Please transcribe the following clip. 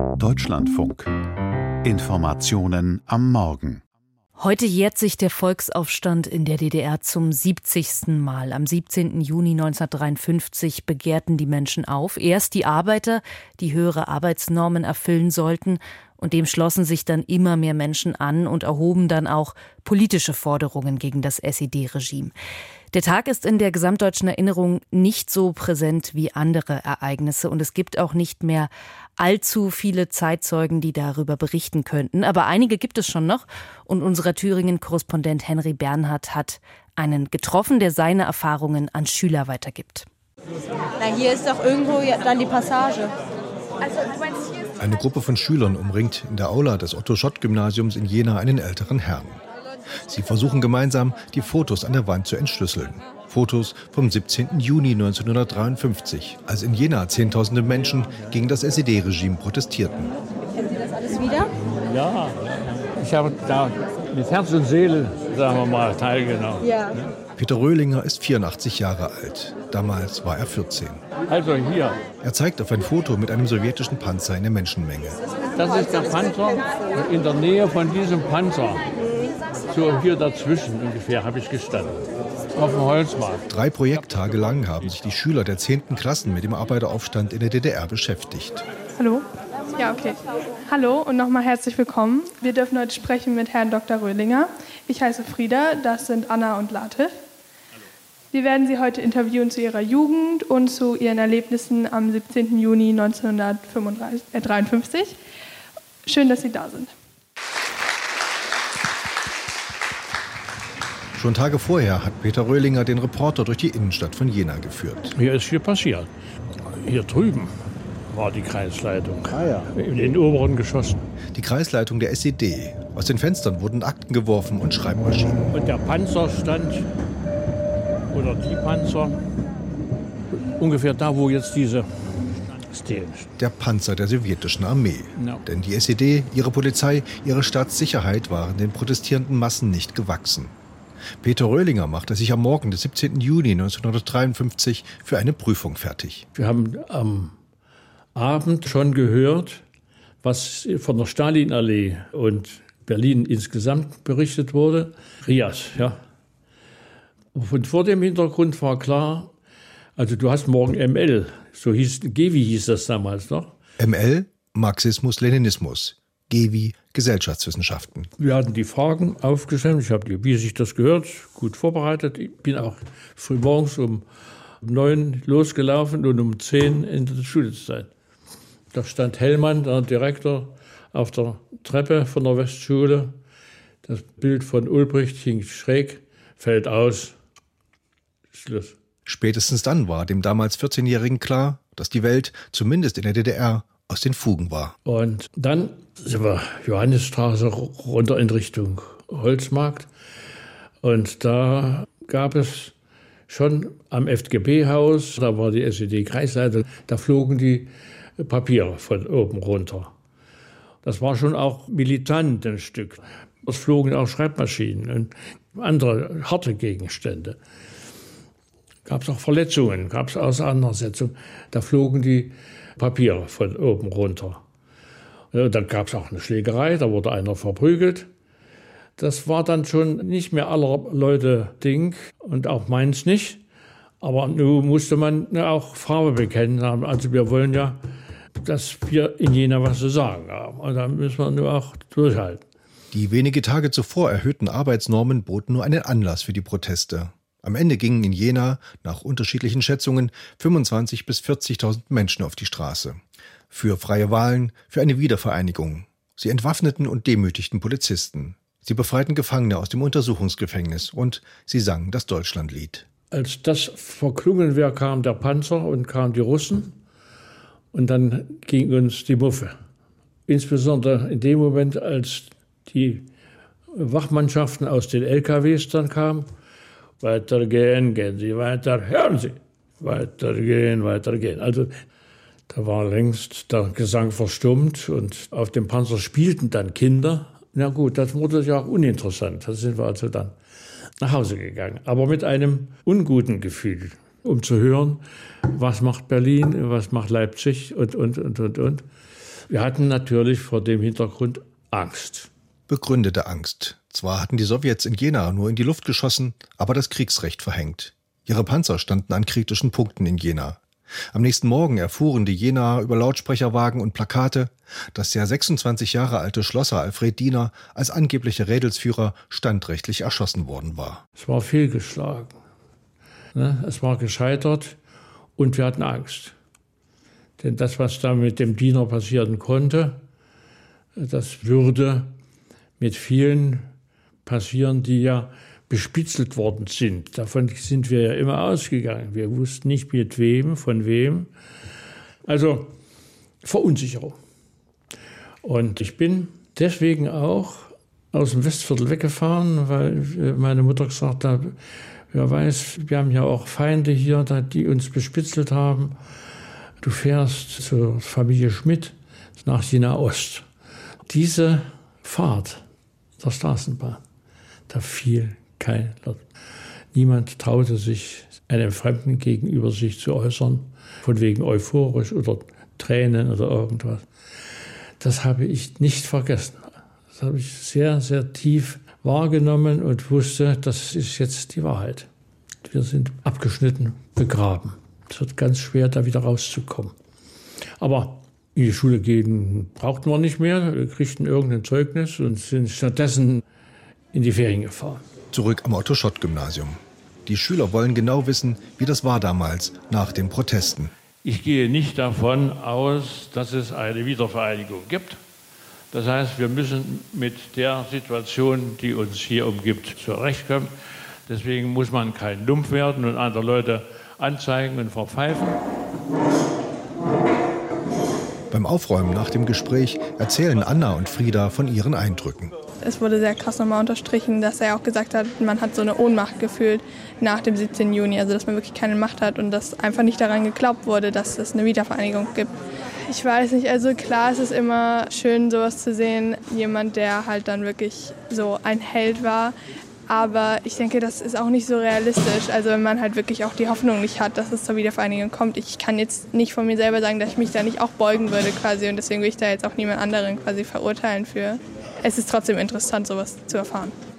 Deutschlandfunk. Informationen am Morgen. Heute jährt sich der Volksaufstand in der DDR zum 70. Mal. Am 17. Juni 1953 begehrten die Menschen auf. Erst die Arbeiter, die höhere Arbeitsnormen erfüllen sollten. Und dem schlossen sich dann immer mehr Menschen an und erhoben dann auch politische Forderungen gegen das SED-Regime. Der Tag ist in der gesamtdeutschen Erinnerung nicht so präsent wie andere Ereignisse. Und es gibt auch nicht mehr allzu viele Zeitzeugen, die darüber berichten könnten. Aber einige gibt es schon noch. Und unser Thüringen-Korrespondent Henry Bernhard hat einen getroffen, der seine Erfahrungen an Schüler weitergibt. Na, hier ist doch irgendwo dann die Passage. Eine Gruppe von Schülern umringt in der Aula des Otto-Schott-Gymnasiums in Jena einen älteren Herrn. Sie versuchen gemeinsam, die Fotos an der Wand zu entschlüsseln. Fotos vom 17. Juni 1953, als in Jena Zehntausende Menschen gegen das SED-Regime protestierten. Kennen Sie das alles wieder? Ja, ich habe da mit Herz und Seele, sagen wir mal, teilgenommen. Ja. Peter Röhlinger ist 84 Jahre alt. Damals war er 14. Also hier, Er zeigt auf ein Foto mit einem sowjetischen Panzer in der Menschenmenge. das ist der Panzer. Und in der Nähe von diesem Panzer, so hier dazwischen ungefähr, habe ich gestanden. Auf dem Holzmarkt. 3 Projekttage lang haben sich die Schüler der 10. Klassen mit dem Arbeiteraufstand in der DDR beschäftigt. Hallo? Ja, okay. Hallo und nochmal herzlich willkommen. Wir dürfen heute sprechen mit Herrn Dr. Röhlinger. Ich heiße Frieda, das sind Anna und Latif. Wir werden Sie heute interviewen zu Ihrer Jugend und zu Ihren Erlebnissen am 17. Juni 1953. Schön, dass Sie da sind. Schon Tage vorher hat Peter Röhlinger den Reporter durch die Innenstadt von Jena geführt. Hier ist viel passiert. Hier drüben war die Kreisleitung. In den oberen Geschossen. Die Kreisleitung der SED. Aus den Fenstern wurden Akten geworfen und Schreibmaschinen. Und der Panzer stand, oder die Panzer, ungefähr da, wo jetzt diese stehen. Der Panzer der sowjetischen Armee. Ja. Denn die SED, ihre Polizei, ihre Staatssicherheit waren den protestierenden Massen nicht gewachsen. Peter Röhlinger machte sich am Morgen des 17. Juni 1953 für eine Prüfung fertig. Wir haben am Abend schon gehört, was von der Stalinallee und Berlin insgesamt berichtet wurde. Rias, ja. Und vor dem Hintergrund war klar, also du hast morgen ML, so hieß, GEWI hieß das damals noch. ML, Marxismus-Leninismus. GEWI, Gesellschaftswissenschaften. Wir hatten die Fragen aufgestellt, ich habe die, wie sich das gehört, gut vorbereitet. Ich bin auch früh morgens um 9 losgelaufen und um 10 in der Schule zu sein. Da stand Hellmann, der Direktor, auf der Treppe von der Westschule. Das Bild von Ulbricht hing schräg, fällt aus. Schluss. Spätestens dann war dem damals 14-Jährigen klar, dass die Welt, zumindest in der DDR, aus den Fugen war. Und dann sind wir Johannisstraße runter in Richtung Holzmarkt. Und da gab es schon am FGB-Haus, da war die SED-Kreisleitung, da flogen die Papiere von oben runter. Das war schon auch militant ein Stück. Es flogen auch Schreibmaschinen und andere harte Gegenstände. Gab es auch Verletzungen, gab es Auseinandersetzungen. Da flogen die Papiere von oben runter. Dann gab es auch eine Schlägerei, da wurde einer verprügelt. Das war dann schon nicht mehr aller Leute Ding und auch meins nicht. Aber nun musste man auch Farbe bekennen. Also wir wollen ja, dass wir in Jena was zu sagen haben. Und da müssen wir nur auch durchhalten. Die wenige Tage zuvor erhöhten Arbeitsnormen boten nur einen Anlass für die Proteste. Am Ende gingen in Jena, nach unterschiedlichen Schätzungen, 25.000 bis 40.000 Menschen auf die Straße. Für freie Wahlen, für eine Wiedervereinigung. Sie entwaffneten und demütigten Polizisten. Sie befreiten Gefangene aus dem Untersuchungsgefängnis und sie sangen das Deutschlandlied. Als das verklungen wäre, kam der Panzer und kamen die Russen. Und dann ging uns die Muffe. Insbesondere in dem Moment, als die Wachmannschaften aus den LKWs dann kamen. Weitergehen, gehen Sie weiter, hören Sie. Weitergehen, weitergehen. Also da war längst der Gesang verstummt und auf dem Panzer spielten dann Kinder. Na gut, das wurde ja auch uninteressant. Da sind wir also dann nach Hause gegangen. Aber mit einem unguten Gefühl, um zu hören, was macht Berlin, was macht Leipzig und. Wir hatten natürlich vor dem Hintergrund Angst. Begründete Angst. Zwar hatten die Sowjets in Jena nur in die Luft geschossen, aber das Kriegsrecht verhängt. Ihre Panzer standen an kritischen Punkten in Jena. Am nächsten Morgen erfuhren die Jenaer über Lautsprecherwagen und Plakate, dass der 26 Jahre alte Schlosser Alfred Diener als angeblicher Rädelsführer standrechtlich erschossen worden war. Es war fehlgeschlagen. Es war gescheitert und wir hatten Angst. Denn das, was da mit dem Diener passieren konnte, das würde mit vielen passieren, die ja bespitzelt worden sind. Davon sind wir ja immer ausgegangen. Wir wussten nicht mit wem, von wem. Also Verunsicherung. Und ich bin deswegen auch aus dem Westviertel weggefahren, weil meine Mutter gesagt hat, wer weiß, wir haben ja auch Feinde hier, die uns bespitzelt haben. Du fährst zur Familie Schmidt nach Jena Ost. Diese Fahrt der Straßenbahn, da fiel kein Laut. Niemand traute sich, einem Fremden gegenüber sich zu äußern, von wegen euphorisch oder Tränen oder irgendwas. Das habe ich nicht vergessen. Das habe ich sehr, sehr tief wahrgenommen und wusste, das ist jetzt die Wahrheit. Wir sind abgeschnitten, begraben. Es wird ganz schwer, da wieder rauszukommen. Aber in die Schule gehen brauchten wir nicht mehr. Wir kriegten irgendein Zeugnis und sind stattdessen in die Ferien gefahren. Zurück am Otto-Schott-Gymnasium. Die Schüler wollen genau wissen, wie das war damals nach den Protesten. Ich gehe nicht davon aus, dass es eine Wiedervereinigung gibt. Das heißt, wir müssen mit der Situation, die uns hier umgibt, zurechtkommen. Deswegen muss man kein Lump werden und andere Leute anzeigen und verpfeifen. Beim Aufräumen nach dem Gespräch erzählen Anna und Frieda von ihren Eindrücken. Es wurde sehr krass nochmal unterstrichen, dass er auch gesagt hat, man hat so eine Ohnmacht gefühlt nach dem 17. Juni, also dass man wirklich keine Macht hat und dass einfach nicht daran geglaubt wurde, dass es eine Wiedervereinigung gibt. Ich weiß nicht, also klar, es ist immer schön, sowas zu sehen, jemand, der halt dann wirklich so ein Held war. Aber ich denke, das ist auch nicht so realistisch. Also wenn man halt wirklich auch die Hoffnung nicht hat, dass es zur Wiedervereinigung kommt. Ich kann jetzt nicht von mir selber sagen, dass ich mich da nicht auch beugen würde quasi. Und deswegen will ich da jetzt auch niemand anderen quasi verurteilen für. Es ist trotzdem interessant, sowas zu erfahren.